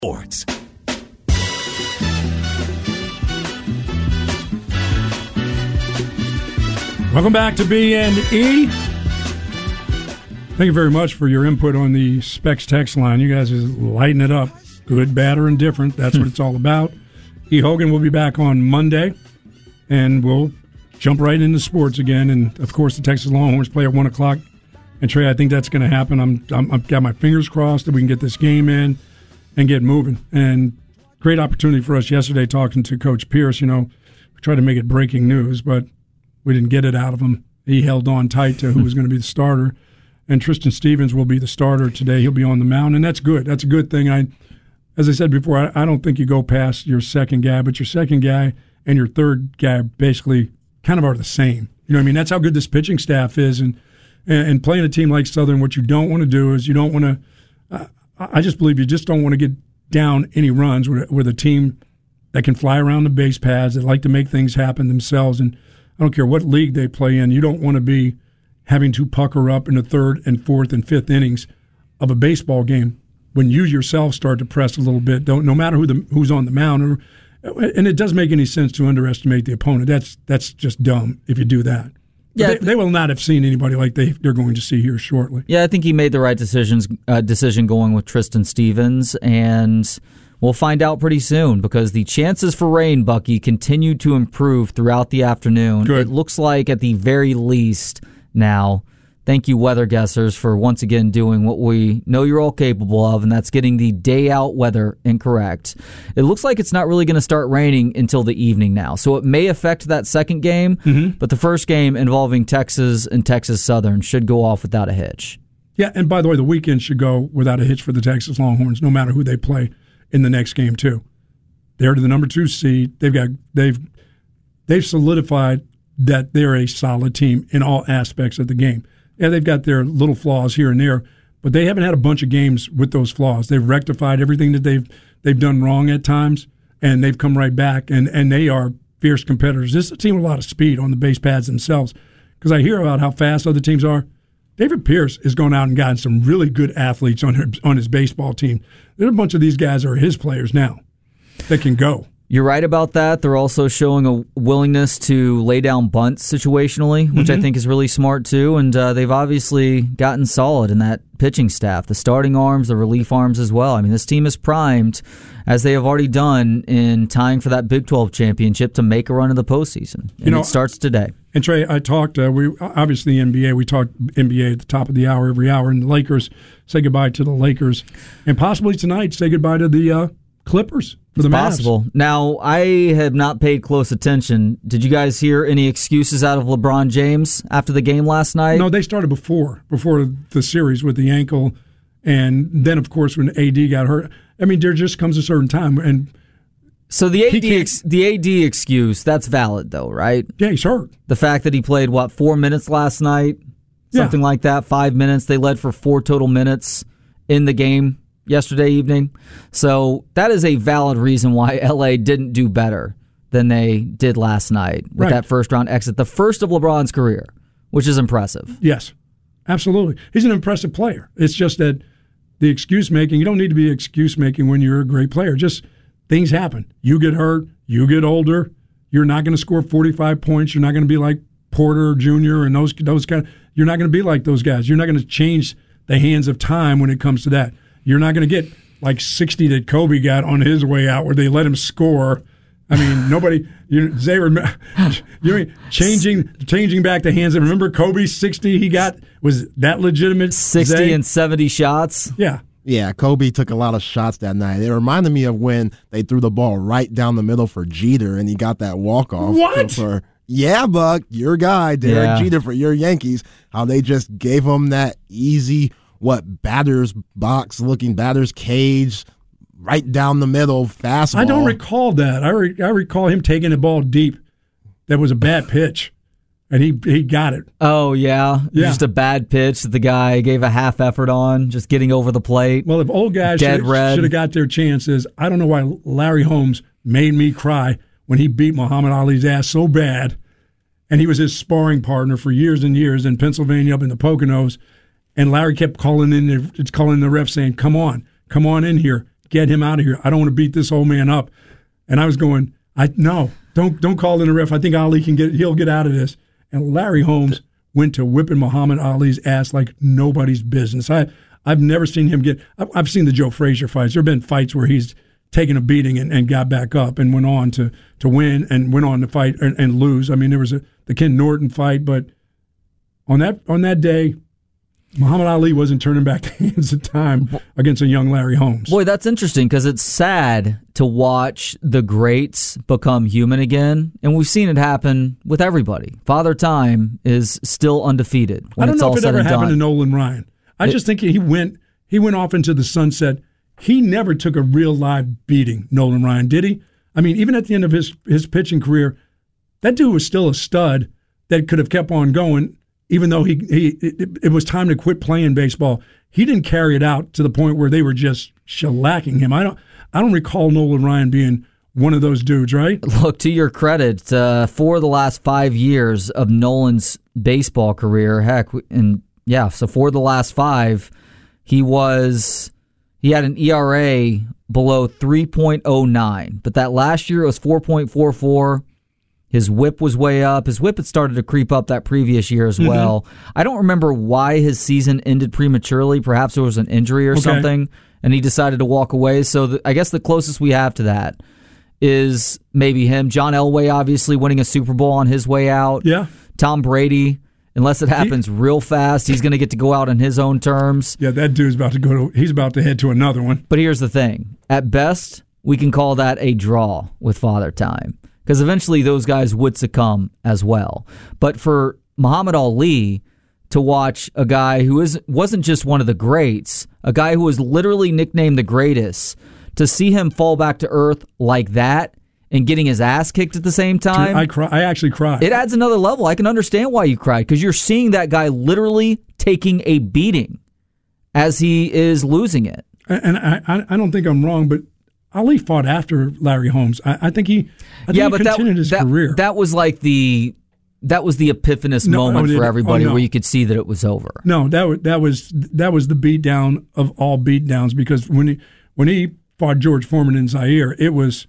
Sports. Welcome back to B&E. Thank you very much for your input on the Specs text line. You guys is lighting it up. Good, bad, or indifferent. That's what it's all about. E. Hogan will be back on Monday, and we'll jump right into sports again. And, of course, the Texas Longhorns play at 1 o'clock. And, Trey, I think that's going to happen. I've got my fingers crossed that we can get this game in and get moving. And great opportunity for us yesterday talking to Coach Pierce. You know, we tried to make it breaking news, but we didn't get it out of him. He held on tight to who was going to be the starter. And Tristan Stevens will be the starter today. He'll be on the mound, and that's good. That's a good thing. As I said before, I don't think you go past your second guy, but your second guy and your third guy basically kind of are the same. You know what I mean? That's how good this pitching staff is. And playing a team like Southern, what you don't want to do is you don't want to I just believe you just don't want to get down any runs with a team that can fly around the base paths, that like to make things happen themselves. And I don't care what league they play in, you don't want to be having to pucker up in the third and fourth and fifth innings of a baseball game when you yourself start to press a little bit. No matter who's on the mound. And it doesn't make any sense to underestimate the opponent. That's just dumb if you do that. Yeah, they will not have seen anybody like they're going to see here shortly. Yeah, I think he made the right decision going with Tristan Stevens, and we'll find out pretty soon because the chances for rain, Bucky, continue to improve throughout the afternoon. Good. It looks like at the very least now. Thank you, weather guessers, for once again doing what we know you're all capable of, and that's getting the day-out weather incorrect. It looks like it's not really going to start raining until the evening now, so it may affect that second game, but the first game involving Texas and Texas Southern should go off without a hitch. Yeah, and by the way, the weekend should go without a hitch for the Texas Longhorns, no matter who they play in the next game, too. They're to the number 2 seed. They've solidified that they're a solid team in all aspects of the game. Yeah, they've got their little flaws here and there, but they haven't had a bunch of games with those flaws. They've rectified everything that they've done wrong at times, and they've come right back, and they are fierce competitors. This is a team with a lot of speed on the base paths themselves, because I hear about how fast other teams are. David Pierce has gone out and gotten some really good athletes on his baseball team. There's a bunch of these guys are his players now that can go. You're right about that. They're also showing a willingness to lay down bunts situationally, which I think is really smart too. And they've obviously gotten solid in that pitching staff, the starting arms, the relief arms as well. I mean, this team is primed, as they have already done in tying for that Big 12 championship, to make a run in the postseason. And it starts today. And Trey, I talked, we obviously NBA, we talked NBA at the top of the hour every hour, and the Lakers, say goodbye to the Lakers. And possibly tonight, say goodbye to the Clippers. For the Mavs. Possible. Now, I have not paid close attention. Did you guys hear any excuses out of LeBron James after the game last night? No, they started before the series with the ankle, and then, of course, when AD got hurt. I mean, there just comes a certain time. And so the AD excuse, that's valid, though, right? Yeah, he's hurt. The fact that he played, 4 minutes last night? Something like that, 5 minutes. They led for 4 total minutes in the game yesterday evening. So that is a valid reason why LA didn't do better than they did last night with that first-round exit, the first of LeBron's career, which is impressive. Yes, absolutely. He's an impressive player. It's just that the excuse-making, you don't need to be excuse-making when you're a great player. Just things happen. You get hurt. You get older. You're not going to score 45 points. You're not going to be like Porter Jr. and those guys. You're not going to be like those guys. You're not going to change the hands of time when it comes to that. You're not going to get like 60 that Kobe got on his way out where they let him score. I mean, nobody. Changing back the hands. Remember Kobe's 60 he got? Was that legitimate? 60 and 70 shots? Yeah. Yeah, Kobe took a lot of shots that night. It reminded me of when they threw the ball right down the middle for Jeter and he got that walk-off. What? Yeah, Buck, your guy, Derek Jeter for your Yankees. How they just gave him that easy batter's box looking batter's cage right down the middle fastball. I don't recall that. I recall him taking the ball deep. That was a bad pitch, and he got it. Oh, yeah. Just a bad pitch that the guy gave a half effort on, just getting over the plate. Well, if old guys should have got their chances, I don't know why Larry Holmes made me cry when he beat Muhammad Ali's ass so bad, and he was his sparring partner for years and years in Pennsylvania up in the Poconos. And Larry kept calling the ref saying, come on in here. get him out of here. I don't want to beat this old man up. And I was going, no, don't call in a ref. I think Ali he'll get out of this. And Larry Holmes went to whipping Muhammad Ali's ass like nobody's business. I've never seen him I've seen the Joe Frazier fights. There have been fights where he's taken a beating and got back up and went on to win and went on to fight and lose. I mean, there was the Ken Norton fight, but on that day, Muhammad Ali wasn't turning back the hands of time against a young Larry Holmes. Boy, that's interesting because it's sad to watch the greats become human again, and we've seen it happen with everybody. Father Time is still undefeated. I don't know if it ever happened to Nolan Ryan. I just think he went off into the sunset. He never took a real live beating, Nolan Ryan, did he? I mean, even at the end of his pitching career, that dude was still a stud that could have kept on going. Even though it was time to quit playing baseball, he didn't carry it out to the point where they were just shellacking him. I don't recall Nolan Ryan being one of those dudes, right? Look, to your credit, for the last 5 years of Nolan's baseball career, so for the last 5, he had an ERA below 3.09, but that last year it was 4.44. His whip was way up. His whip had started to creep up that previous year as well. I don't remember why his season ended prematurely. Perhaps there was an injury or something, and he decided to walk away. So I guess the closest we have to that is maybe him. John Elway, obviously, winning a Super Bowl on his way out. Yeah. Tom Brady, unless it happens real fast, he's going to get to go out on his own terms. Yeah, that dude's he's about to head to another one. But here's the thing. At best, we can call that a draw with Father Time, because eventually those guys would succumb as well. But for Muhammad Ali to watch a guy who wasn't just one of the greats, a guy who was literally nicknamed the greatest, to see him fall back to earth like that and getting his ass kicked at the same time. I actually cried. It adds another level. I can understand why you cried, because you're seeing that guy literally taking a beating as he is losing it. And I don't think I'm wrong, but Ali fought after Larry Holmes. I think he continued his career. That was like the epiphanous moment for everybody where you could see that it was over. No, that was the beatdown of all beatdowns, because when he fought George Foreman in Zaire, it was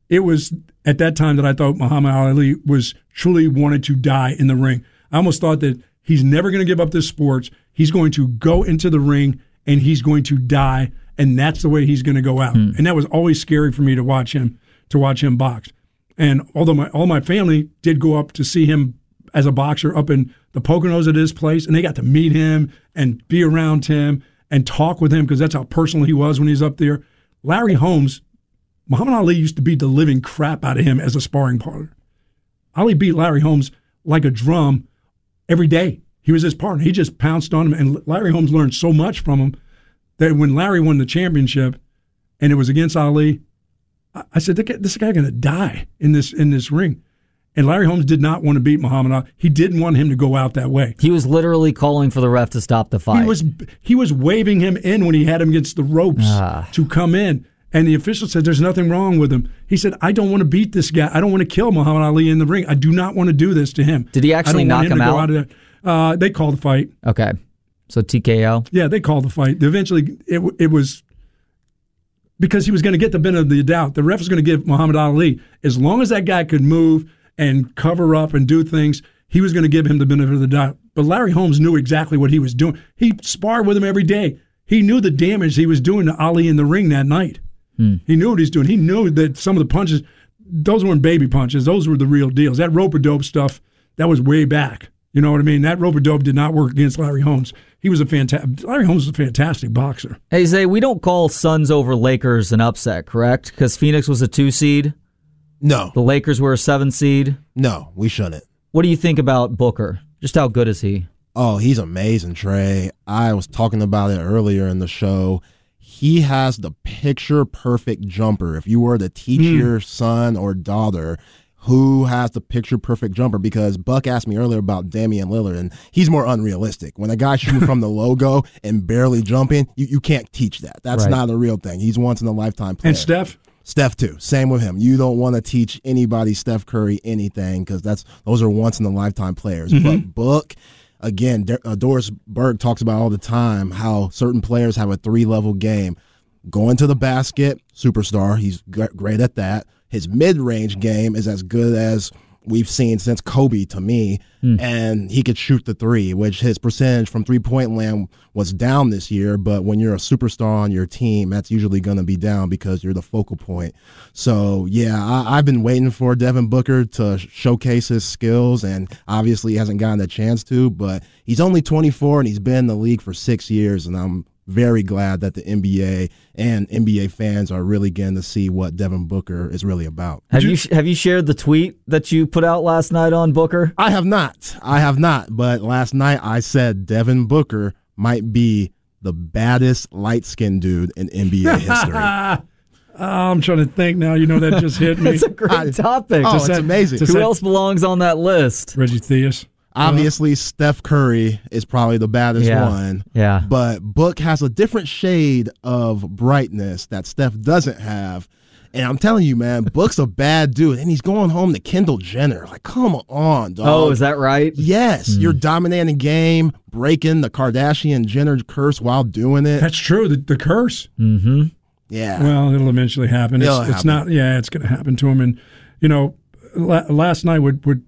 at that time that I thought Muhammad Ali was truly wanted to die in the ring. I almost thought that he's never going to give up this sport. He's going to go into the ring and he's going to die. And that's the way he's going to go out. And that was always scary for me to watch him box. And although all my family did go up to see him as a boxer up in the Poconos at his place, and they got to meet him and be around him and talk with him, because that's how personal he was when he's up there. Larry Holmes, Muhammad Ali used to beat the living crap out of him as a sparring partner. Ali beat Larry Holmes like a drum every day. He was his partner. He just pounced on him, and Larry Holmes learned so much from him that when Larry won the championship and it was against Ali, I said, this guy going to die in this ring. And Larry Holmes did not want to beat Muhammad Ali. He didn't want him to go out that way. He was literally calling for the ref to stop the fight. He was waving him in when he had him against the ropes to come in. And the official said, there's nothing wrong with him. He said, I don't want to beat this guy. I don't want to kill Muhammad Ali in the ring. I do not want to do this to him. Did he actually knock him out? They called the fight. Okay. So TKO? Yeah, they called the fight. Eventually, it was because he was going to get the benefit of the doubt. The ref was going to give Muhammad Ali, as long as that guy could move and cover up and do things, he was going to give him the benefit of the doubt. But Larry Holmes knew exactly what he was doing. He sparred with him every day. He knew the damage he was doing to Ali in the ring that night. He knew what he was doing. He knew that some of the punches, those weren't baby punches. Those were the real deals. That rope-a-dope stuff, that was way back. You know what I mean? That rope-a-dope did not work against Larry Holmes. Larry Holmes was a fantastic boxer. Hey, Zay, we don't call Suns over Lakers an upset, correct? Because Phoenix was a 2 seed? No. The Lakers were a 7 seed? No, we shouldn't. What do you think about Booker? Just how good is he? Oh, he's amazing, Trey. I was talking about it earlier in the show. He has the picture-perfect jumper. If you were to teach your son or daughter who has the picture-perfect jumper, because Buck asked me earlier about Damian Lillard, and he's more unrealistic. When a guy's shooting from the logo and barely jumping, you can't teach that. That's not a real thing. He's once-in-a-lifetime player. And Steph? Steph, too. Same with him. You don't want to teach anybody, Steph Curry, anything, because those are once-in-a-lifetime players. But Buck, again, Doris Burke talks about all the time how certain players have a 3-level game. going to the basket, superstar. He's great at that. His mid-range game is as good as we've seen since Kobe to me, and he could shoot the three, which his percentage from three-point land was down this year, but when you're a superstar on your team, that's usually going to be down because you're the focal point. So, yeah, I've been waiting for Devin Booker to showcase his skills, and obviously he hasn't gotten a chance to, but he's only 24, and he's been in the league for 6 years, and I'm very glad that the NBA and NBA fans are really getting to see what Devin Booker is really about. Have you shared the tweet that you put out last night on Booker? I have not. But last night I said Devin Booker might be the baddest light-skinned dude in NBA history. I'm trying to think now. You know, that just hit me. That's a great topic. Oh, it's amazing. Who else belongs on that list? Reggie Theus. Obviously, Steph Curry is probably the baddest one. Yeah. But Book has a different shade of brightness that Steph doesn't have. And I'm telling you, man, Book's a bad dude. And he's going home to Kendall Jenner. Like, come on, dog. Oh, is that right? Yes. You're dominating game, breaking the Kardashian-Jenner curse while doing it. That's true. The curse. Mm-hmm. Yeah. Well, it'll eventually happen. It's not. Yeah, it's going to happen to him. And, you know, last night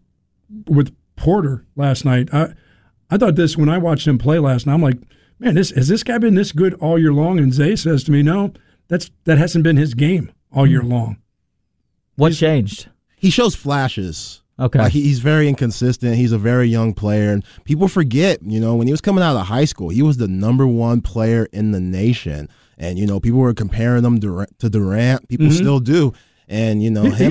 with Porter last night, I thought this when I watched him play last night. I'm like, man, has this guy been this good all year long? And Zay says to me, no, that hasn't been his game all year long. What changed? He shows flashes. Okay. Like he's very inconsistent. He's a very young player. And people forget, you know, when he was coming out of high school, he was the #1 player in the nation. And, you know, people were comparing him to Durant. People still do. And, you know, is he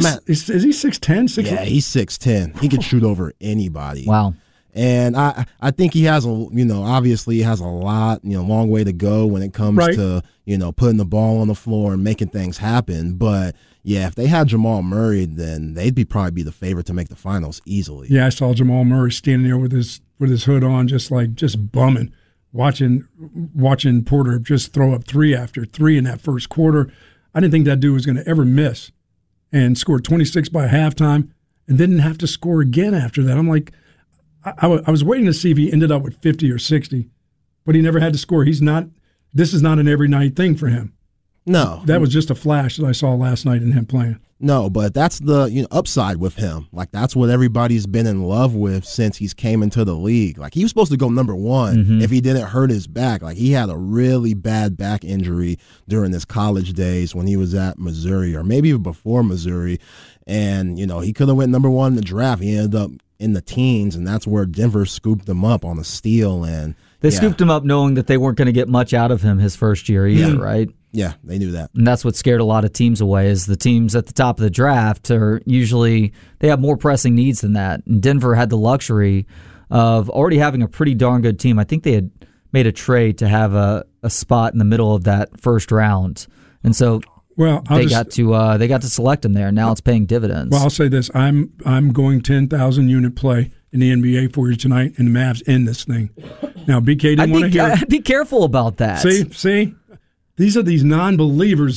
6'10"? Yeah, he's 6'10". He could shoot over anybody. Wow. And I think he has obviously he has a long way to go when it comes to, putting the ball on the floor and making things happen. But yeah, if they had Jamal Murray, then they'd probably be the favorite to make the finals easily. Yeah, I saw Jamal Murray standing there with his hood on, just bumming, watching Porter just throw up 3 after 3 in that first quarter. I didn't think that dude was going to ever miss, and scored 26 by halftime, and didn't have to score again after that. I'm like, I was waiting to see if he ended up with 50 or 60, but he never had to score. This is not an every night thing for him. No. That was just a flash that I saw last night in him playing. No, but that's the upside with him. Like, that's what everybody's been in love with since he's came into the league. Like, he was supposed to go #1 if he didn't hurt his back. Like, he had a really bad back injury during his college days when he was at Missouri, or maybe even before Missouri. And, he could have went #1 in the draft. He ended up in the teens, and that's where Denver scooped him up on a steal. And they scooped him up knowing that they weren't going to get much out of him his first year either, right? Yeah, they knew that. And that's what scared a lot of teams away, is the teams at the top of the draft are usually, they have more pressing needs than that. And Denver had the luxury of already having a pretty darn good team. I think they had made a trade to have a spot in the middle of that first round. And so they got to select him there. Now it's paying dividends. Well, I'll say this. I'm going 10,000 unit play in the NBA for you tonight, and the Mavs end this thing. Now, BK didn't want to hear it. I'd be careful about that. See? These are these non-believers.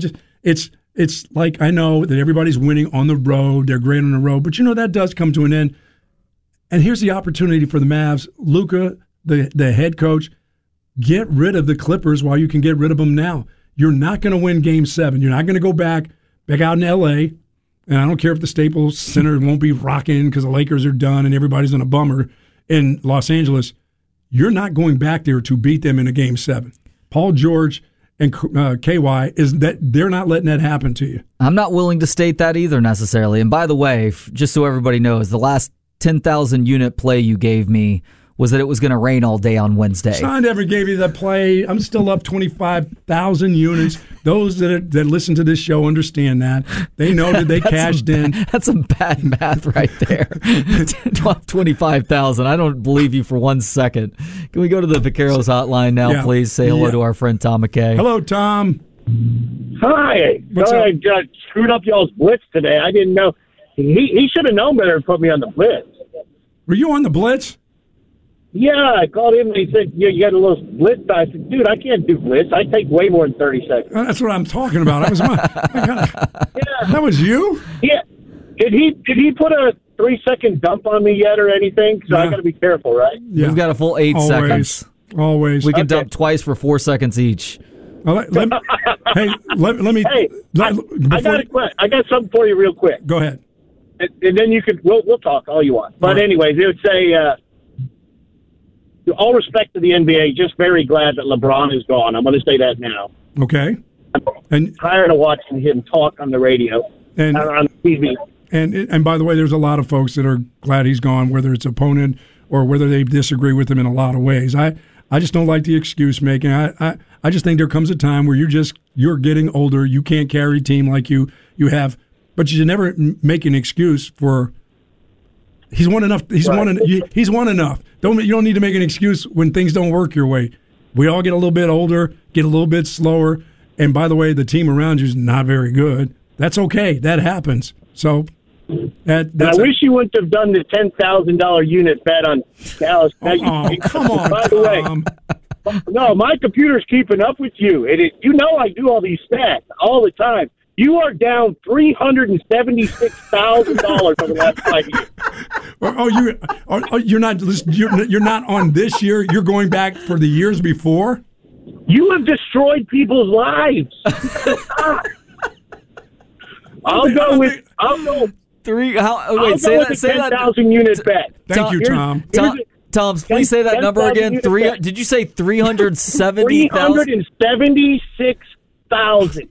It's like, I know that everybody's winning on the road. They're great on the road. But, that does come to an end. And here's the opportunity for the Mavs. Luka, the head coach, get rid of the Clippers while you can get rid of them now. You're not going to win Game 7. You're not going to go back out in L.A., and I don't care if the Staples Center won't be rocking because the Lakers are done and everybody's on a bummer in Los Angeles. You're not going back there to beat them in a Game 7. Paul George and KY, is that they're not letting that happen to you. I'm not willing to state that either necessarily. And by the way, just so everybody knows, the last 10,000 unit play you gave me was that it was going to rain all day on Wednesday. I never gave you that play. I'm still up 25,000 units. Those that listen to this show understand that. They know that they cashed in. That's some bad math right there. 25,000. I don't believe you for 1 second. Can we go to the Vaqueros hotline now, please? Say hello to our friend Tom McKay. Hello, Tom. Hi. Sorry, I screwed up y'all's blitz today. I didn't know. He should have known better and put me on the blitz. Were you on the blitz? Yeah, I called him and he said, you got a little blitz. I said, dude, I can't do blitz. I take way more than 30 seconds. That's what I'm talking about. That was you? Yeah. Did he put a 3-second dump on me yet or anything? So I got to be careful, right? Yeah. We've got a full 8 seconds. Always. We can dump twice for 4 seconds each. Well, let Hey, let me. Hey, I got something for you real quick. Go ahead. And then we'll talk all you want. But anyways, it would say, all respect to the NBA, just very glad that LeBron is gone. I'm going to say that now. Okay. I'm tired of watching him talk on the radio and on TV. And by the way, there's a lot of folks that are glad he's gone, whether it's opponent or whether they disagree with him in a lot of ways. I just don't like the excuse making. I just think there comes a time where you're getting older. You can't carry a team like you have, but you should never make an excuse for. He's won enough. He's won enough. You don't need to make an excuse when things don't work your way. We all get a little bit older, get a little bit slower, and by the way, the team around you is not very good. That's okay. That happens. So. I wish you wouldn't have done the $10,000 unit bet on Dallas. Come on, by the way, no, my computer's keeping up with you. I do all these stats all the time. You are down $376,000 over the last 5 years. You're not on this year. You're going back for the years before. You have destroyed people's lives. I'll go. Say that 10,000 unit bet. Thank you, Tom. Tom, please say that number again. Did you say 370,000? 376,000.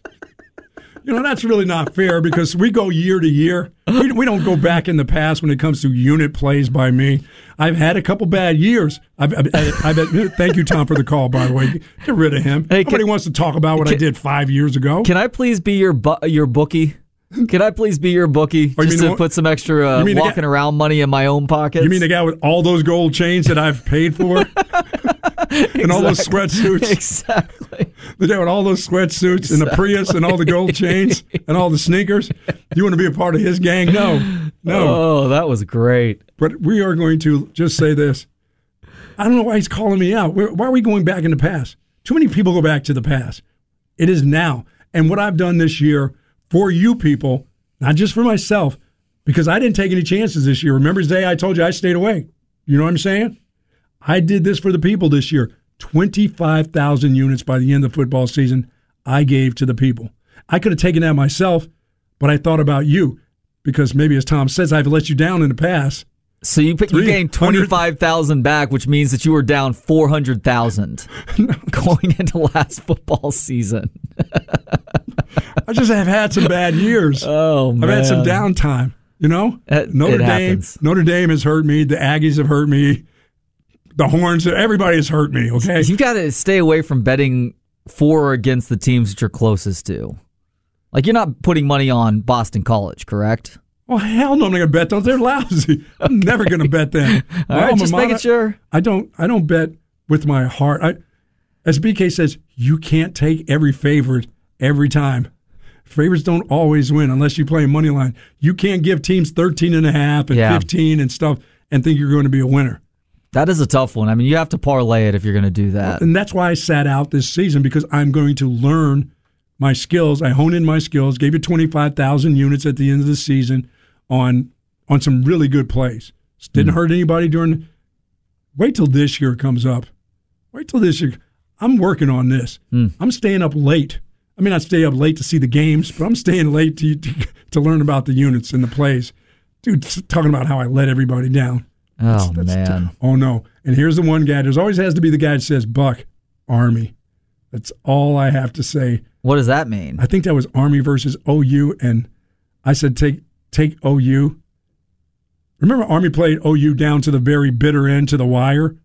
That's really not fair because we go year to year. We don't go back in the past when it comes to unit plays by me. I've had a couple bad years. Thank you, Tom, for the call, by the way. Get rid of him. Hey, nobody wants to talk about what I did 5 years ago. Can I please be your bookie? Can I please be your bookie just to put some extra walking around money in my own pockets? You mean the guy with all those gold chains that I've paid for? And all those sweatsuits? Exactly. The guy with all those sweatsuits and the Prius and all the gold chains and all the sneakers? You want to be a part of his gang? No. Oh, that was great. But we are going to just say this. I don't know why he's calling me out. Why are we going back in the past? Too many people go back to the past. It is now. And what I've done this year for you people, not just for myself, because I didn't take any chances this year. Remember the day I told you I stayed away? You know what I'm saying? I did this for the people this year. 25,000 units by the end of the football season I gave to the people. I could have taken that myself, but I thought about you because maybe, as Tom says, I've let you down in the past. So you gained 25,000 back, which means that you were down 400,000 going into last football season. I just have had some bad years. Oh, man. I've had some downtime, Notre Dame has hurt me. The Aggies have hurt me. The Horns, everybody has hurt me, okay? You've got to stay away from betting for or against the teams that you're closest to. Like, you're not putting money on Boston College, correct? Oh, hell no, I'm not going to bet those. They're lousy. I'm never going to bet them. All right, just making sure. I don't bet with my heart. As BK says, you can't take every favorite every time. Favorites don't always win unless you play money line. You can't give teams 13.5 and 15 and stuff and think you're going to be a winner. That is a tough one. I mean, you have to parlay it if you're going to do that. And that's why I sat out this season, because I'm going to learn my skills. I honed in my skills, gave you 25,000 units at the end of the season on some really good plays. Didn't hurt anybody during. Wait till this year comes up. Wait till this year. I'm working on this. I'm staying up late. I mean, I stay up late to see the games, but I'm staying late to learn about the units and the plays. Dude, talking about how I let everybody down. Man. Oh, no. And here's the one guy. There's always has to be the guy that says, Buck, Army. That's all I have to say. What does that mean? I think that was Army versus OU, and I said take OU. Remember Army played OU down to the very bitter end, to the wire?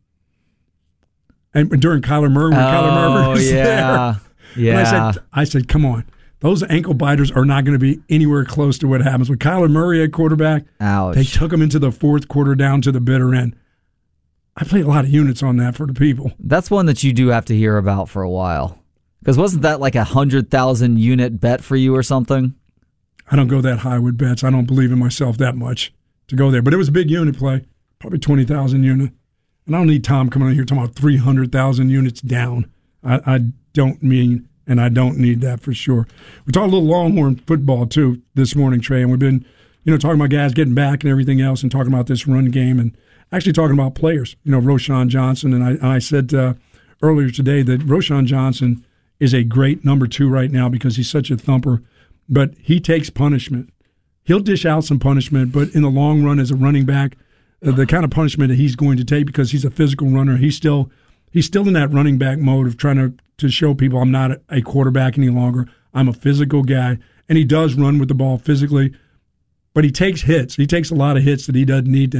And during Kyler Murray, when Kyler Murray was there. Yeah. And I said, come on. Those ankle biters are not going to be anywhere close to what happens. With Kyler Murray at quarterback, ouch. They took him into the fourth quarter down to the bitter end. I played a lot of units on that for the people. That's one that you do have to hear about for a while. Because wasn't that like 100,000 unit bet for you or something? I don't go that high with bets. I don't believe in myself that much to go there. But it was a big unit play, probably 20,000 unit. And I don't need Tom coming in here talking about 300,000 units down. I don't mean, and I don't need that for sure. We talked a little Longhorn football, too, this morning, Trey, and we've been, talking about guys getting back and everything else and talking about this run game and actually talking about players, Roschon Johnson. And I said earlier today that Roschon Johnson is a great number 2 right now because he's such a thumper, but he takes punishment. He'll dish out some punishment, but in the long run as a running back, the kind of punishment that he's going to take because he's a physical runner, he's still in that running back mode of trying to show people I'm not a quarterback any longer. I'm a physical guy, and he does run with the ball physically, but he takes hits. He takes a lot of hits that he doesn't need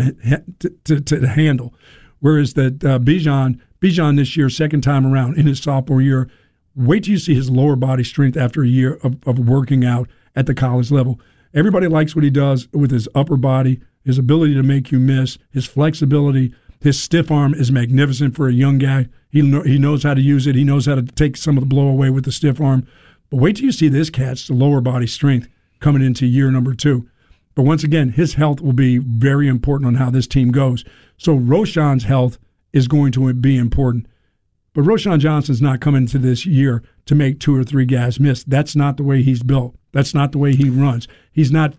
to handle. Whereas that Bijan this year, second time around in his sophomore year, wait till you see his lower body strength after a year of working out at the college level. Everybody likes what he does with his upper body, his ability to make you miss, his flexibility. His stiff arm is magnificent for a young guy. He knows how to use it. He knows how to take some of the blow away with the stiff arm. But wait till you see this cat's the lower body strength coming into year number 2. But once again, his health will be very important on how this team goes. So Roschon's health is going to be important. But Roschon Johnson's not coming into this year to make 2 or 3 guys miss. That's not the way he's built. That's not the way he runs. He's not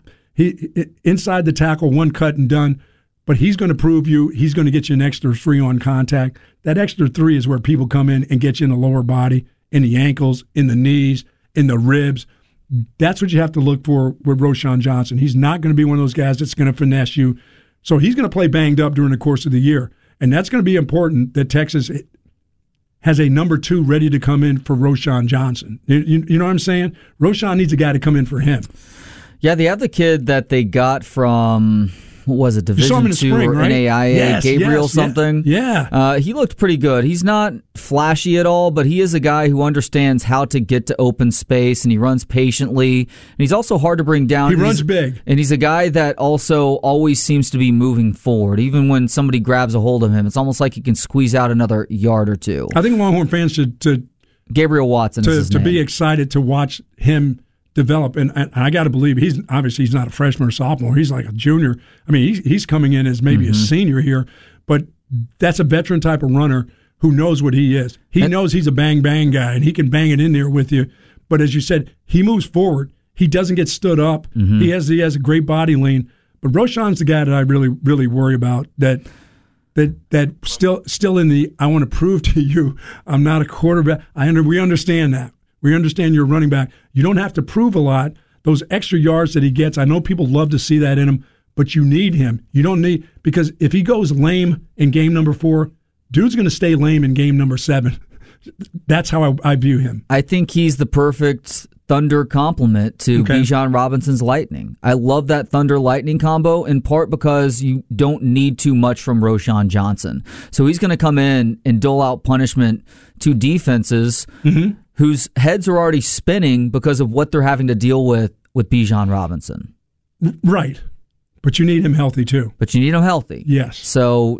inside the tackle, one cut and done. But he's going to prove he's going to get you an extra 3 on contact. That extra 3 is where people come in and get you in the lower body, in the ankles, in the knees, in the ribs. That's what you have to look for with Roschon Johnson. He's not going to be one of those guys that's going to finesse you. So he's going to play banged up during the course of the year. And that's going to be important that Texas has a number 2 ready to come in for Roschon Johnson. You know what I'm saying? Roschon needs a guy to come in for him. Yeah, they have the kid that they got from... What was it, Division II spring, or right? NAIA, yes, Gabriel yes, something? Yeah. He looked pretty good. He's not flashy at all, but he is a guy who understands how to get to open space, and he runs patiently. And he's also hard to bring down. He runs big. And he's a guy that also always seems to be moving forward. Even when somebody grabs a hold of him, it's almost like he can squeeze out another yard or 2. I think Longhorn fans should Gabriel Watson is his name. Be excited to watch him develop, and I got to believe he's not a freshman or sophomore. He's like a junior. I mean, he's coming in as maybe a senior here, but that's a veteran type of runner who knows what he is. He knows he's a bang guy, and he can bang it in there with you. But as you said, he moves forward. He doesn't get stood up. He has a great body lean. But Roschon's the guy that I really worry about. That still in the I want to prove to you I'm not a quarterback. We understand that. We understand you're a running back. You don't have to prove a lot. Those extra yards that he gets, I know people love to see that in him, but you need him. You don't need, because if he goes lame in game number 4, dude's going to stay lame in game number 7. That's how I view him. I think he's the perfect Thunder complement to Bijan Robinson's Lightning. I love that Thunder-Lightning combo, in part because you don't need too much from Roschon Johnson. So he's going to come in and dole out punishment to defenses whose heads are already spinning because of what they're having to deal with Bijan Robinson. Right. But you need him healthy too. Yes. So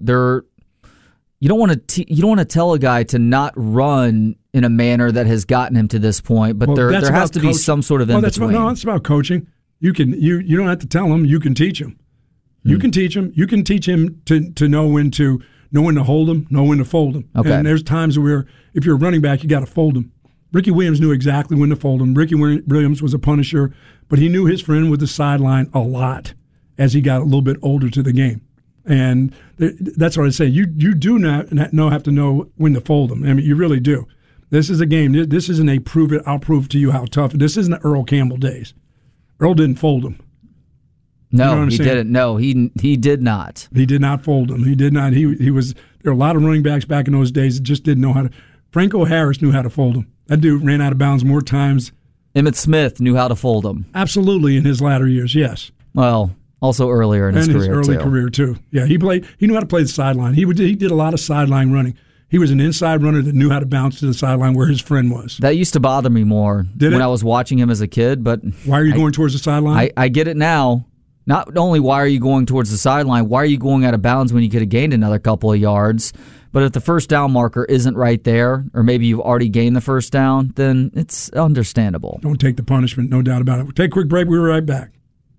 you don't want to tell a guy to not run in a manner that has gotten him to this point, but there has to be some sort of in between. That's about coaching. You don't have to tell him. You can teach him. You can teach him. You can teach him to know when to hold him, know when to fold him. Okay. And there's times where if you're a running back, you got to fold him. Ricky Williams knew exactly when to fold him. Ricky Williams was a punisher, but he knew his friend with the sideline a lot as he got a little bit older to the game. And that's what I say. You do not have to know when to fold them. I mean, you really do. This is a game. This isn't a prove it, I'll prove to you how tough. This isn't the Earl Campbell days. Earl didn't fold them. No, he didn't. No, he did not. He did not fold them. He did not. He was. There were a lot of running backs back in those days that just didn't know how to. Franco Harris knew how to fold them. That dude ran out of bounds more times. Emmitt Smith knew how to fold them. Absolutely, in his latter years, yes. Well, also earlier in his career too. Yeah, he knew how to play the sideline. He did a lot of sideline running. He was an inside runner that knew how to bounce to the sideline where his friend was. That used to bother me more when I was watching him as a kid. But why are you going towards the sideline? I get it now. Not only why are you going towards the sideline, why are you going out of bounds when you could have gained another couple of yards? But if the first down marker isn't right there, or maybe you've already gained the first down, then it's understandable. Don't take the punishment, no doubt about it. We'll take a quick break. We'll be right back.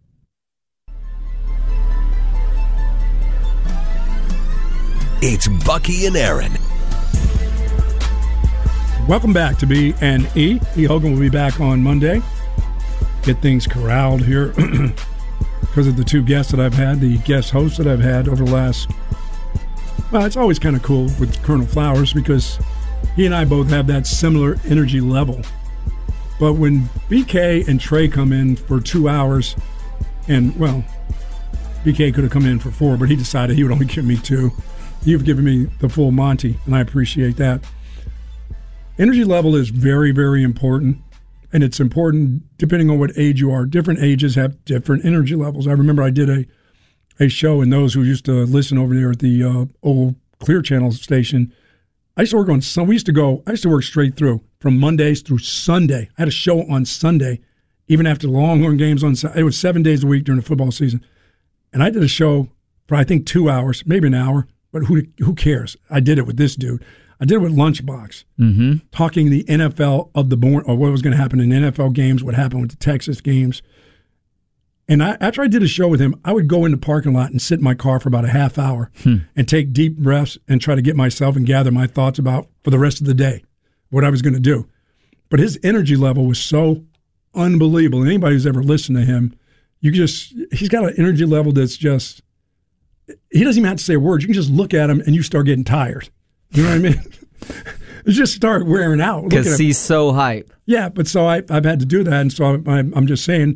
It's Bucky and Aaron. Welcome back to B&E. E. Hogan will be back on Monday. Get things corralled here because of the two guests that I've had, the guest hosts that I've had over the last... Well, it's always kind of cool with Colonel Flowers because he and I both have that similar energy level. But when BK and Trey come in for 2 hours, and, well, BK could have come in for 4, but he decided he would only give me 2. You've given me the full Monty, and I appreciate that. Energy level is very, very important, and it's important depending on what age you are. Different ages have different energy levels. I remember I did a show, and those who used to listen over there at the old Clear Channel station, I used to work on some. I used to work straight through from Mondays through Sunday. I had a show on Sunday, even after the Longhorn games on Sunday. It was 7 days a week during the football season. And I did a show for, I think, 2 hours, maybe an hour, but who cares? I did it with this dude. I did it with Lunchbox, talking the NFL of the born, or what was going to happen in NFL games, what happened with the Texas games. And after I did a show with him, I would go in the parking lot and sit in my car for about a half hour and take deep breaths and try to get myself and gather my thoughts about, for the rest of the day, what I was going to do. But his energy level was so unbelievable. And anybody who's ever listened to him, he's got an energy level that's just, he doesn't even have to say a word. You can just look at him and you start getting tired. You know what I mean? You just start wearing out. Because he's so hype. Yeah, but so I've had to do that. And so I'm just saying,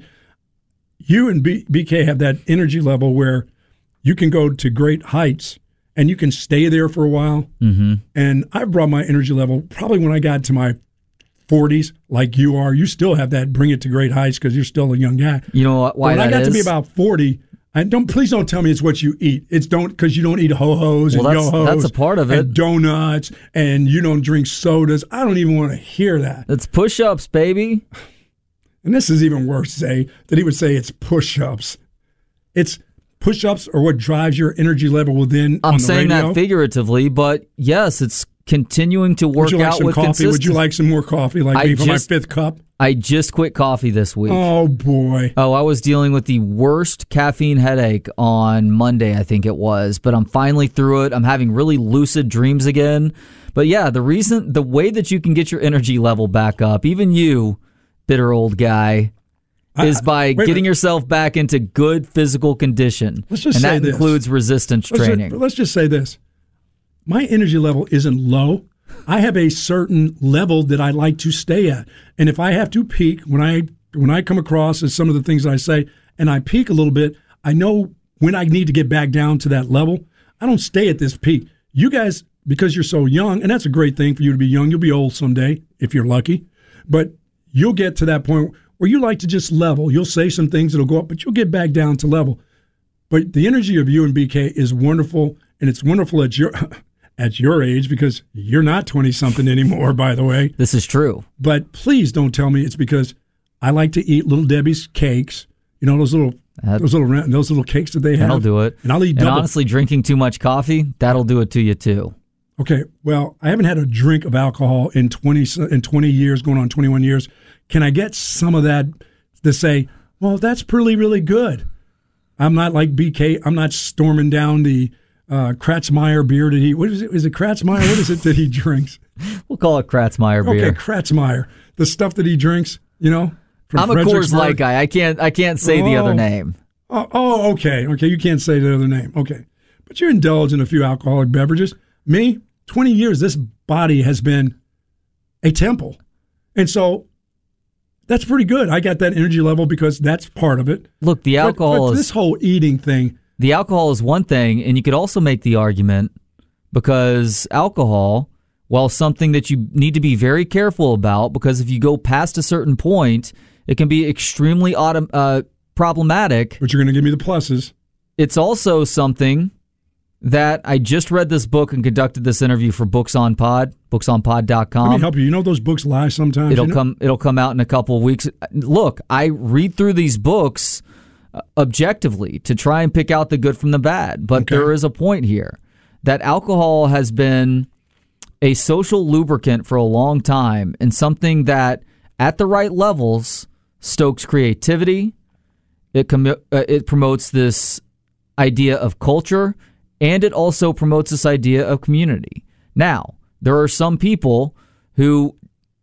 you and BK have that energy level where you can go to great heights and you can stay there for a while. Mm-hmm. And I brought my energy level probably when I got to my 40s, like you are. You still have that bring it to great heights because you're still a young guy. You know why that is? When I got to be about 40, please don't tell me it's what you eat. It's because you don't eat ho-hos and yo-hos. That's a part of it. And donuts, and you don't drink sodas. I don't even want to hear that. It's push-ups, baby. And this is even worse, that he would say it's push-ups. It's push-ups are what drives your energy level within. I'm saying that figuratively, but yes, it's continuing to work out with consistency. Would you like some more coffee, like me for my 5th cup? I just quit coffee this week. Oh, boy. Oh, I was dealing with the worst caffeine headache on Monday, I think it was, but I'm finally through it. I'm having really lucid dreams again. But yeah, the way that you can get your energy level back up, even you, bitter old guy, is by getting yourself back into good physical condition. Let's just and say that includes resistance training. Let's just say this. My energy level isn't low. I have a certain level that I like to stay at. And if I have to peak, when I come across as some of the things that I say, and I peak a little bit, I know when I need to get back down to that level. I don't stay at this peak. You guys, because you're so young, and that's a great thing for you to be young. You'll be old someday if you're lucky. But you'll get to that point where you like to just level. You'll say some things that'll go up, but you'll get back down to level. But the energy of you and BK is wonderful, and it's wonderful at your age, because you're not 20-something anymore, by the way. This is true. But please don't tell me it's because I like to eat Little Debbie's cakes. You know, those little cakes that they have. That'll do it. And I'll eat double. And honestly, drinking too much coffee, that'll do it to you too. Okay, well, I haven't had a drink of alcohol in 20 years, going on 21 years. Can I get some of that to say, well, that's really, really good? I'm not like BK. I'm not storming down the Kratzmeyer beer that he, what is it? Is it Kratzmeyer? What is it that he drinks? We'll call it Kratzmeyer beer. Okay, Kratzmeyer. The stuff that he drinks, you know. I'm a Coors Light guy. I can't say the other name. Oh, okay. Okay, you can't say the other name. Okay. But you indulge in a few alcoholic beverages. Me, 20 years, this body has been a temple. And so that's pretty good. I got that energy level because that's part of it. Look, the alcohol but this whole eating thing. The alcohol is one thing, and you could also make the argument because alcohol, while something that you need to be very careful about, because if you go past a certain point, it can be extremely problematic. But you're going to give me the pluses. It's also something that I just read this book and conducted this interview for Books on Pod, booksonpod.com. Let me help you. You know those books lie sometimes. It'll come out in a couple of weeks. Look, I read through these books objectively to try and pick out the good from the bad. But there is a point here that alcohol has been a social lubricant for a long time, and something that at the right levels stokes creativity. It promotes this idea of culture, and it also promotes this idea of community. Now, there are some people who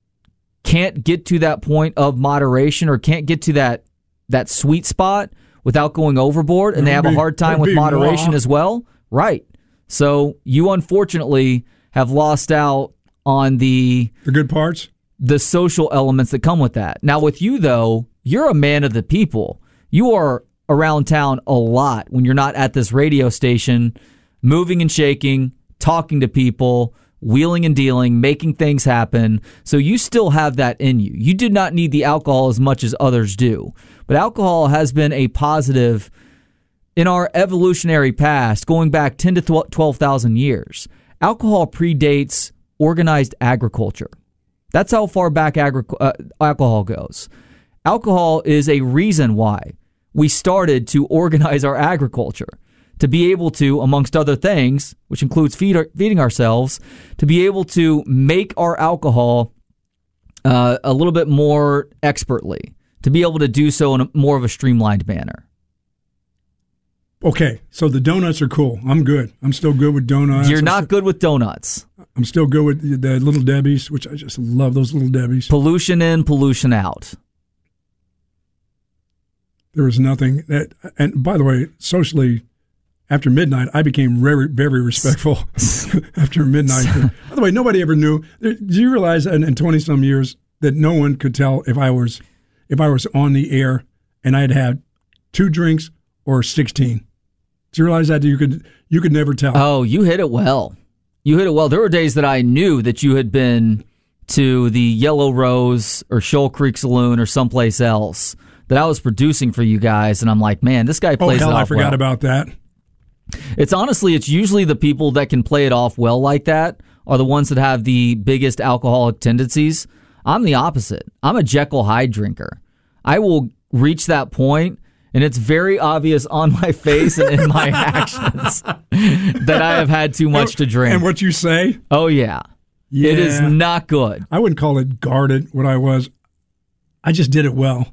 can't get to that point of moderation, or can't get to that sweet spot without going overboard, and they have a hard time with moderation as well. Right. So you unfortunately have lost out on the good parts, the social elements that come with that. Now, with you, though, you're a man of the people. You are around town a lot when you're not at this radio station, moving and shaking, talking to people, wheeling and dealing, making things happen. So you still have that in you. You do not need the alcohol as much as others do. But alcohol has been a positive in our evolutionary past, going back 10 to 12,000 years. Alcohol predates organized agriculture. That's how far back alcohol goes. Alcohol is a reason why we started to organize our agriculture, to be able to, amongst other things, which includes feeding ourselves, to be able to make our alcohol a little bit more expertly, to be able to do so in more of a streamlined manner. Okay, so the donuts are cool. I'm good. I'm still good with donuts. You're not good with donuts. I'm still good with the Little Debbie's, which I just love those Little Debbie's. Pollution in, pollution out. There was nothing that, and by the way, socially, after midnight, I became very, very respectful after midnight. By the way, nobody ever knew. Do you realize in 20-some years that no one could tell if I was on the air and I'd had 2 drinks or 16? Do you realize that you could never tell? Oh, you hit it well. You hit it well. There were days that I knew that you had been to the Yellow Rose or Shoal Creek Saloon or someplace else that I was producing for you guys, and I'm like, man, this guy plays it off well. I forgot about that. It's usually the people that can play it off well like that are the ones that have the biggest alcoholic tendencies. I'm the opposite. I'm a Jekyll Hyde drinker. I will reach that point, and it's very obvious on my face and in my actions that I have had too much to drink. And what you say? Oh, yeah. It is not good. I wouldn't call it guarded, what I was. I just did it well.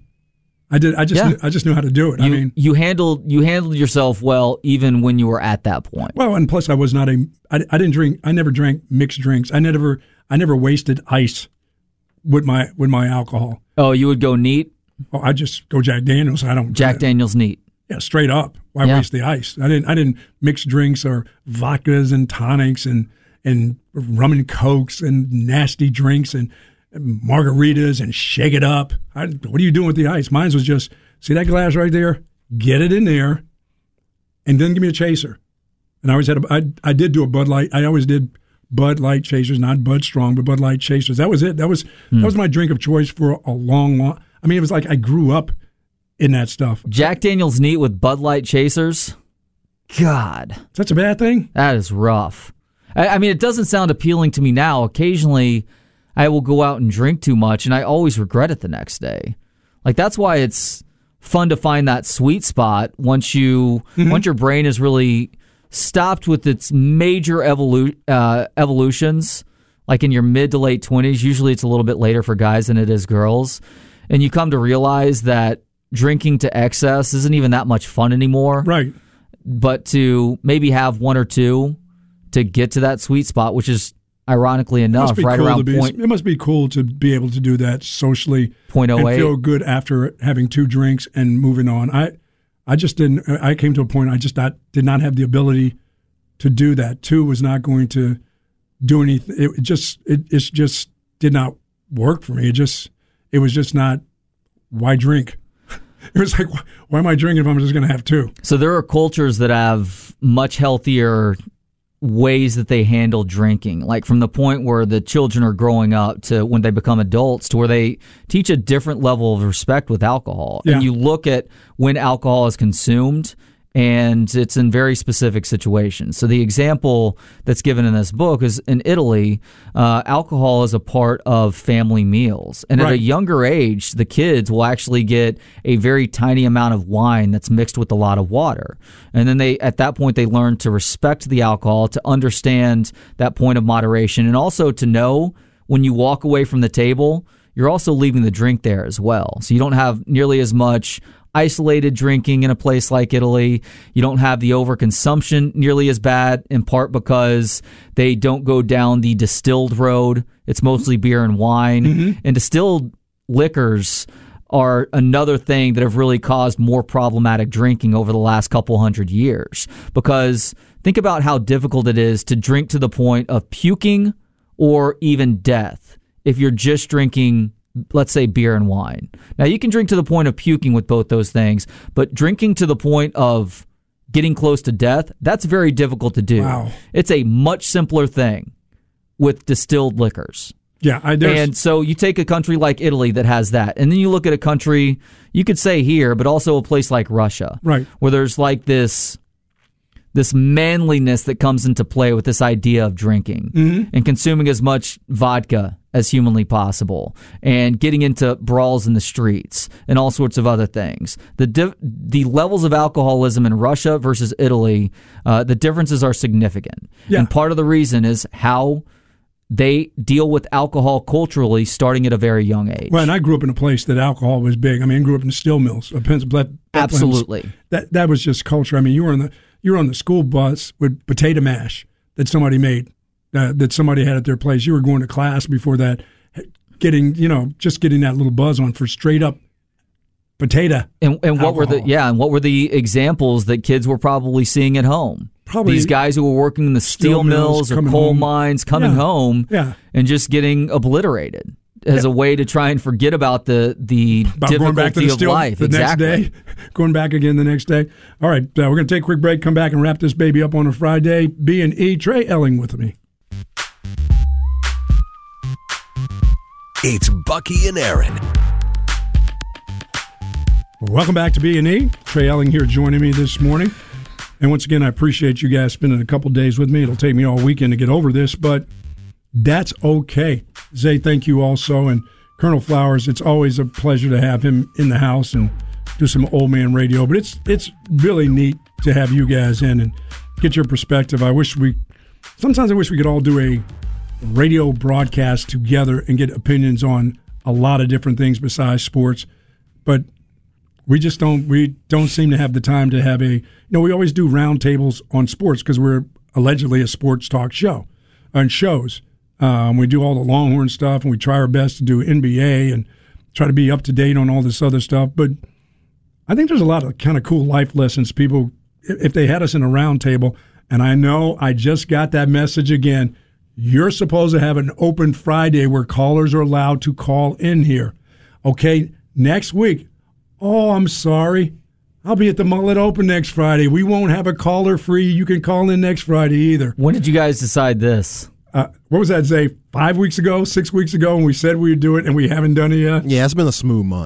I just knew how to do it. You handled yourself well even when you were at that point. Well, and plus I was not I didn't drink. I never drank mixed drinks. I never wasted ice with my alcohol. Oh, you would go neat? Oh, I just go Jack Daniels. I don't Jack Daniels neat. Yeah, straight up. Why waste the ice? I didn't mix drinks or vodkas and tonics and rum and cokes and nasty drinks and margaritas and shake it up. What are you doing with the ice? Mine was just, see that glass right there? Get it in there, and then give me a chaser. And I always had I did do a Bud Light. I always did Bud Light chasers, not Bud Strong, but Bud Light chasers. That was it. That was my drink of choice for a long. I mean, it was like I grew up in that stuff. Jack Daniels neat with Bud Light chasers? God. That's a bad thing? That is rough. I mean, it doesn't sound appealing to me now. Occasionally, I will go out and drink too much, and I always regret it the next day. Like, that's why it's fun to find that sweet spot once your brain is really stopped with its major evolutions, like in your mid to late 20s. Usually it's a little bit later for guys than it is girls. And you come to realize that drinking to excess isn't even that much fun anymore. Right. But to maybe have 1 or 2 to get to that sweet spot, which is ironically enough, right around point. It must be cool to be able to do that socially 0.08 and feel good after having 2 drinks and moving on. I just didn't. I came to a point I just did not have the ability to do that. 2 was not going to do anything. It just did not work for me. It was just not. Why drink? It was like, why am I drinking if I'm just going to have 2? So there are cultures that have much healthier ways that they handle drinking, like from the point where the children are growing up to when they become adults, to where they teach a different level of respect with alcohol. Yeah. And you look at when alcohol is consumed, and it's in very specific situations. So the example that's given in this book is in Italy, alcohol is a part of family meals. And at a younger age, the kids will actually get a very tiny amount of wine that's mixed with a lot of water. And then at that point, they learn to respect the alcohol, to understand that point of moderation, and also to know when you walk away from the table, you're also leaving the drink there as well. So you don't have nearly as much isolated drinking in a place like Italy. You don't have the overconsumption nearly as bad, in part because they don't go down the distilled road. It's mostly beer and wine. Mm-hmm. And distilled liquors are another thing that have really caused more problematic drinking over the last couple hundred years. Because think about how difficult it is to drink to the point of puking or even death if you're just drinking, let's say, beer and wine. Now, you can drink to the point of puking with both those things, but drinking to the point of getting close to death, that's very difficult to do. Wow. It's a much simpler thing with distilled liquors. Yeah, and so you take a country like Italy that has that, and then you look at a country, you could say here, but also a place like Russia, right, where there's like this manliness that comes into play with this idea of drinking and consuming as much vodka as humanly possible and getting into brawls in the streets and all sorts of other things. The levels of alcoholism in Russia versus Italy, the differences are significant. Yeah. And part of the reason is how they deal with alcohol culturally starting at a very young age. Well, and I grew up in a place that alcohol was big. I mean, I grew up in steel mills. Absolutely. That was just culture. I mean, you were on the school bus with potato mash that somebody made, that somebody had at their place. You were going to class before that, getting that little buzz on for straight up potato. And what were the examples that kids were probably seeing at home? Probably these guys who were working in the steel mills or coal mines coming home and just getting obliterated as a way to try and forget about the difficulty of life. Next day, going back again the next day. All right, we're going to take a quick break, come back and wrap this baby up on a Friday. B&E, Trey Elling with me. It's Bucky and Aaron. Welcome back to B&E. Trey Elling here joining me this morning. And once again, I appreciate you guys spending a couple days with me. It'll take me all weekend to get over this, but that's okay. Zay, thank you also. And Colonel Flowers, it's always a pleasure to have him in the house and do some old man radio. But it's really neat to have you guys in and get your perspective. Sometimes I wish we could all do a radio broadcast together and get opinions on a lot of different things besides sports. But we don't seem to have the time to have we always do roundtables on sports because we're allegedly a sports talk show and shows. We do all the Longhorn stuff and we try our best to do NBA and try to be up to date on all this other stuff. But I think there's a lot of kind of cool life lessons people, if they had us in a roundtable, and I know I just got that message again. You're supposed to have an open Friday where callers are allowed to call in here. Okay, next week. Oh, I'm sorry. I'll be at the Mullet Open next Friday. We won't have a caller free. You can call in next Friday either. When did you guys decide this? What was that, Zay? 5 weeks ago, 6 weeks ago, when we said we would do it and we haven't done it yet? Yeah, it's been a smooth month.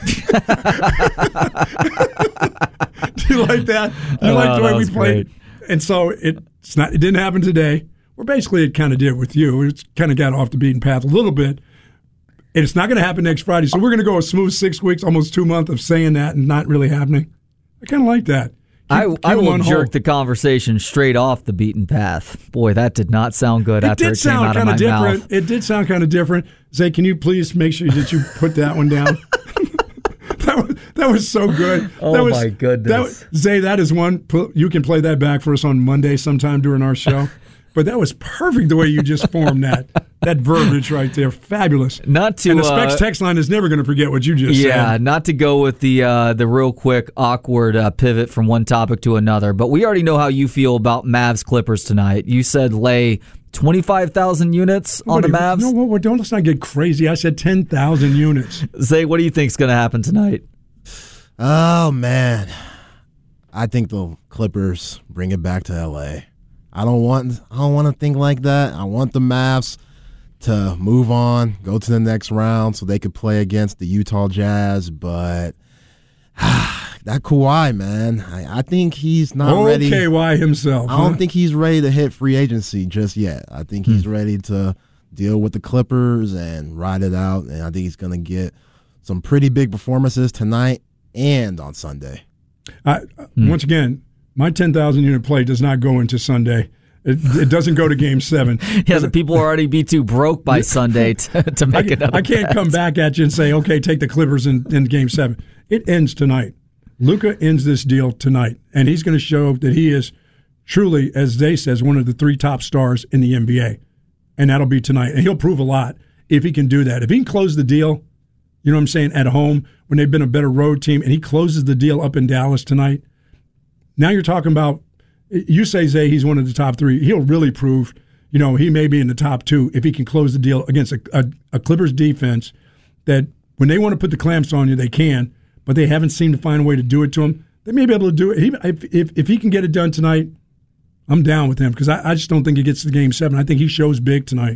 Do you like that? You like the way we played? And so it didn't happen today. Well, basically, it kind of did with you. It kind of got off the beaten path a little bit. And it's not going to happen next Friday. So we're going to go a smooth 6 weeks, almost 2 months of saying that and not really happening. I kind of like that. I will jerk the conversation straight off the beaten path. Boy, that did not sound good after it came out of my mouth. It did sound kind of different. Zay, can you please make sure that you put that one down? That was so good. My goodness. Zay, that is one. You can play that back for us on Monday sometime during our show. But that was perfect the way you just formed that verbiage right there. Fabulous. And the Specs text line is never going to forget what you just said. Yeah, not to go with the real quick, awkward pivot from one topic to another. But we already know how you feel about Mavs Clippers tonight. You said lay 25,000 units on the Mavs. No, let's not get crazy. I said 10,000 units. Zay, what do you think is going to happen tonight? Oh, man. I think the Clippers bring it back to L.A. I don't want to think like that. I want the Mavs to move on, go to the next round so they could play against the Utah Jazz. But that Kawhi, man, I think he's not ready. Kawhi himself. I don't think he's ready to hit free agency just yet. I think he's ready to deal with the Clippers and ride it out. And I think he's going to get some pretty big performances tonight and on Sunday. Once again, my 10,000 unit play does not go into Sunday. It doesn't go to Game 7. Yeah, the people will already be too broke by Sunday to make it up. I can't come back at you and say, okay, take the Clippers in Game 7. It ends tonight. Luka ends this deal tonight, and he's going to show that he is truly, as Zay says, one of the 3 top stars in the NBA. And that'll be tonight. And he'll prove a lot if he can do that. If he can close the deal, you know what I'm saying, at home when they've been a better road team, and he closes the deal up in Dallas tonight, now you're talking about, you say, Zay, he's one of the top 3. He'll really prove, he may be in the top 2 if he can close the deal against a Clippers defense that when they want to put the clamps on you, they can, but they haven't seemed to find a way to do it to him. They may be able to do it. If he can get it done tonight, I'm down with him because I just don't think he gets to Game 7. I think he shows big tonight.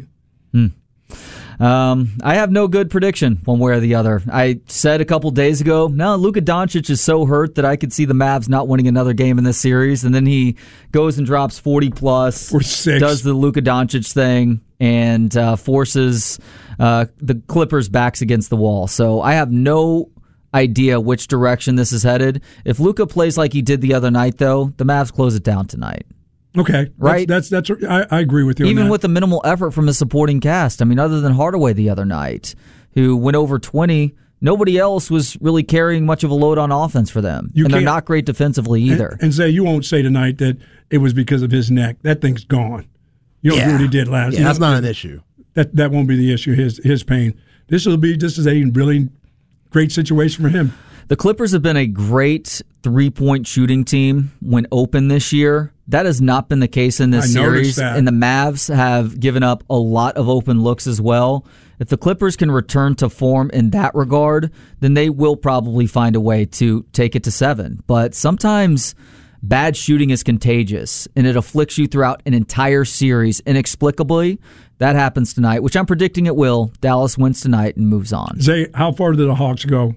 I have no good prediction one way or the other. I said a couple days ago, no, Luka Doncic is so hurt that I could see the Mavs not winning another game in this series, and then he goes and drops 40-plus, 46. does the Luka Doncic thing, and forces the Clippers' backs against the wall. So I have no idea which direction this is headed. If Luka plays like he did the other night, though, the Mavs close it down tonight. Okay, right. That's I agree with you. Even with the minimal effort from his supporting cast. I mean, other than Hardaway the other night, who went over 20, nobody else was really carrying much of a load on offense for them, and they're not great defensively either. And Zay, you won't say tonight that it was because of his neck. That thing's gone. You don't do what he did last. Yeah, that's not an issue. That won't be the issue. His pain. This is a really great situation for him. The Clippers have been a great 3-point shooting team when open this year. That has not been the case in this series, and the Mavs have given up a lot of open looks as well. If the Clippers can return to form in that regard, then they will probably find a way to take it to 7. But sometimes bad shooting is contagious, and it afflicts you throughout an entire series inexplicably. That happens tonight, which I'm predicting it will. Dallas wins tonight and moves on. Zay, how far did the Hawks go?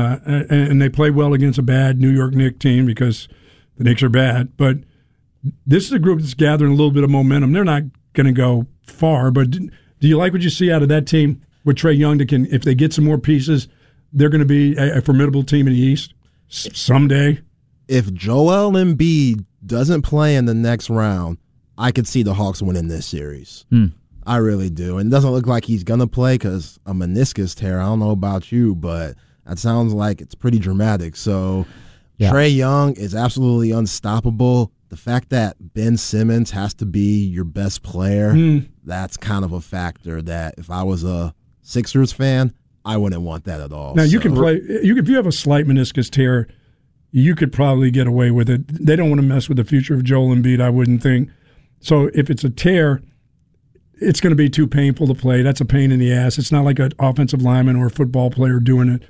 And they played well against a bad New York Knicks team because the Knicks are bad, but this is a group that's gathering a little bit of momentum. They're not going to go far, but do you like what you see out of that team with Trae Young? That can, if they get some more pieces, they're going to be a formidable team in the East someday. If Joel Embiid doesn't play in the next round, I could see the Hawks winning this series. I really do. And it doesn't look like he's going to play because a meniscus tear. I don't know about you, but that sounds like it's pretty dramatic. So Trae Young is absolutely unstoppable. The fact that Ben Simmons has to be your best player, that's kind of a factor that if I was a Sixers fan, I wouldn't want that at all. Now, you can play. If you have a slight meniscus tear, you could probably get away with it. They don't want to mess with the future of Joel Embiid, I wouldn't think. So if it's a tear, it's going to be too painful to play. That's a pain in the ass. It's not like an offensive lineman or a football player doing it.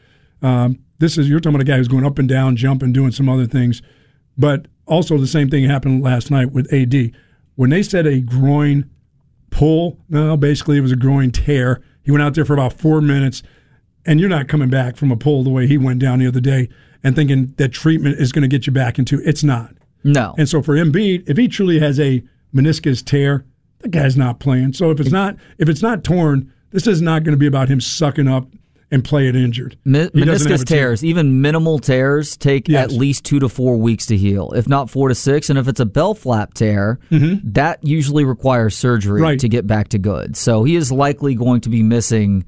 You're talking about a guy who's going up and down, jumping, doing some other things. But also the same thing happened last night with AD. When they said a groin pull, no, basically it was a groin tear. He went out there for about 4 minutes, and you're not coming back from a pull the way he went down the other day and thinking that treatment is going to get you back into. It's not. No. And so for Embiid, if he truly has a meniscus tear, the guy's not playing. So if it's not torn, this is not going to be about him sucking up and play it injured. Meniscus tears, even minimal tears, take at least 2 to 4 weeks to heal, if not 4 to 6. And if it's a bell flap tear, that usually requires surgery to get back to good. So he is likely going to be missing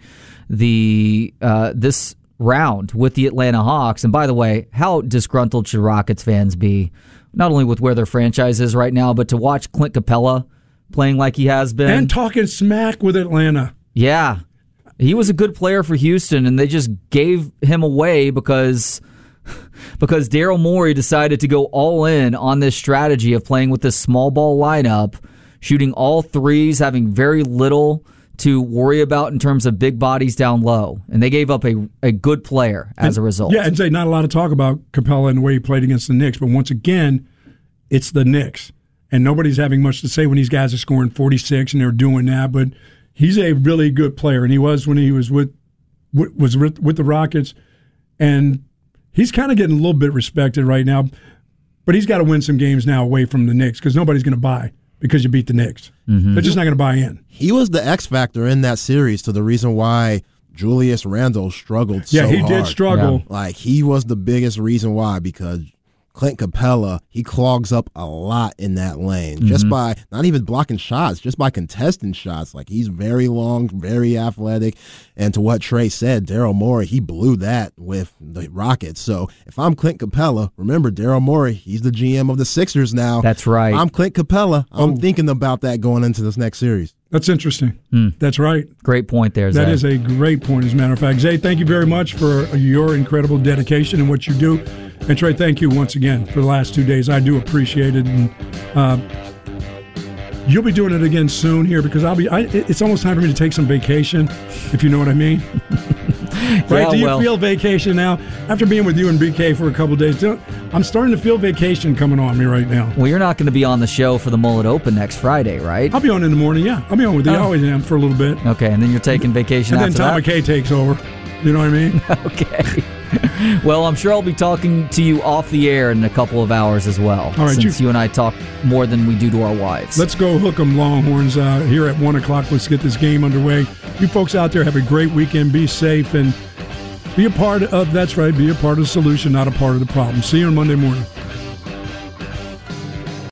the this round with the Atlanta Hawks. And by the way, how disgruntled should Rockets fans be, not only with where their franchise is right now, but to watch Clint Capella playing like he has been. And talking smack with Atlanta. Yeah. He was a good player for Houston, and they just gave him away because Daryl Morey decided to go all in on this strategy of playing with this small ball lineup, shooting all threes, having very little to worry about in terms of big bodies down low. And they gave up a good player as a result. Yeah, and say not a lot of talk about Capella and the way he played against the Knicks, but once again, it's the Knicks. And nobody's having much to say when these guys are scoring 46 and they're doing that, but he's a really good player, and he was when he was with the Rockets, and he's kind of getting a little bit respected right now. But he's got to win some games now away from the Knicks because nobody's going to buy because you beat the Knicks. They're just not going to buy in. He was the X factor in that series to the reason why Julius Randle struggled so hard. Yeah, he did struggle. Yeah. Like, he was the biggest reason why, because Clint Capella, he clogs up a lot in that lane just by not even blocking shots, just by contesting shots. Like, he's very long, very athletic. And to what Trey said, Daryl Morey, he blew that with the Rockets. So if I'm Clint Capella, remember Daryl Morey, he's the GM of the Sixers now. That's right. I'm Clint Capella. I'm thinking about that going into this next series. That's interesting. That's right. Great point there, Zay. That is a great point, as a matter of fact. Zay, thank you very much for your incredible dedication and what you do. And Trey, thank you once again for the last 2 days. I do appreciate it. And You'll be doing it again soon here because it's almost time for me to take some vacation, if you know what I mean. Right? Yeah, do you feel vacation now? After being with you and BK for a couple of days, I'm starting to feel vacation coming on me right now. Well, you're not going to be on the show for the Mullet Open next Friday, right? I'll be on in the morning, yeah. I'll be on with you. I always am for a little bit. Okay, and then you're taking vacation and after then Tom that? McKay takes over. You know what I mean? Okay. Well, I'm sure I'll be talking to you off the air in a couple of hours as well, all right, since you and I talk more than we do to our wives. Let's go hook 'em Longhorns here at 1 o'clock. Let's get this game underway. You folks out there have a great weekend. Be safe and be a part of, that's right, be a part of the solution, not a part of the problem. See you on Monday morning.